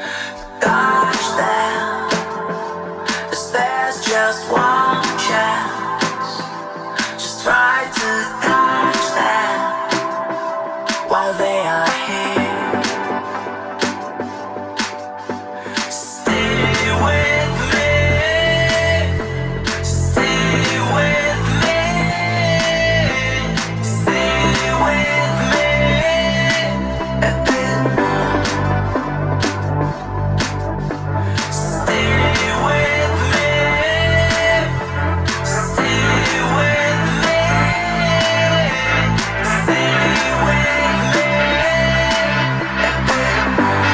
Touch them, 'cause there's just one chance. Just try to touch them while they are here. Stay with me, stay with me, stay with me a bit more. Stay with me, stay with me, stay with me a bit more.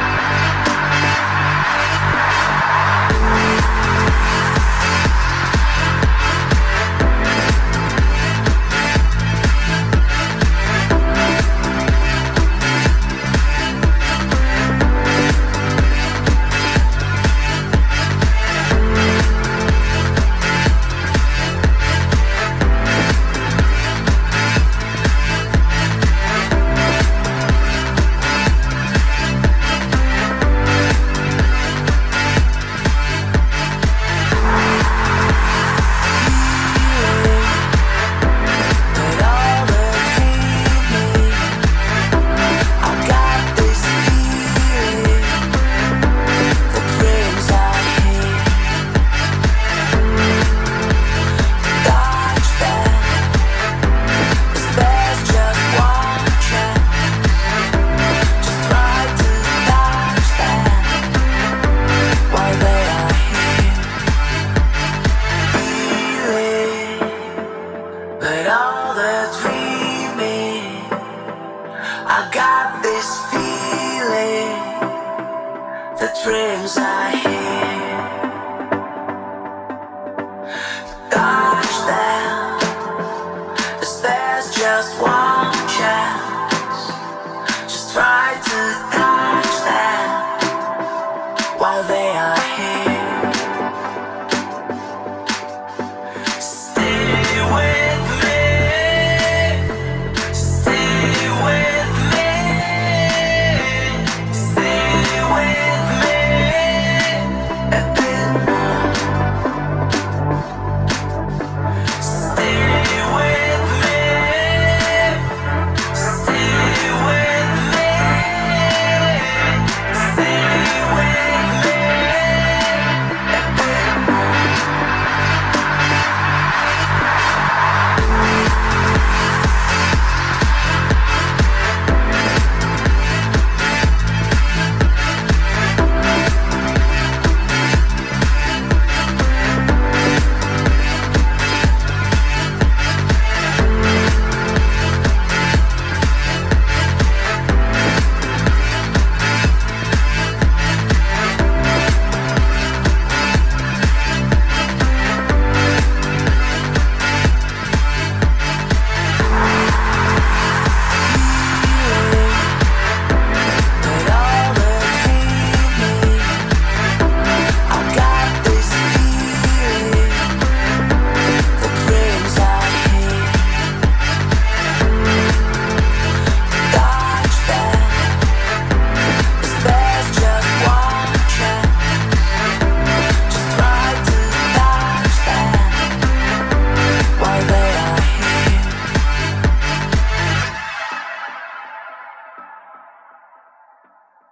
But all the dreaming, I got this feeling, the dreams I hate. Touch them, 'cause there's just one chance. Just try to touch them while they are here. Feeling, but all the dreaming, I got this feeling, the dreams I hear.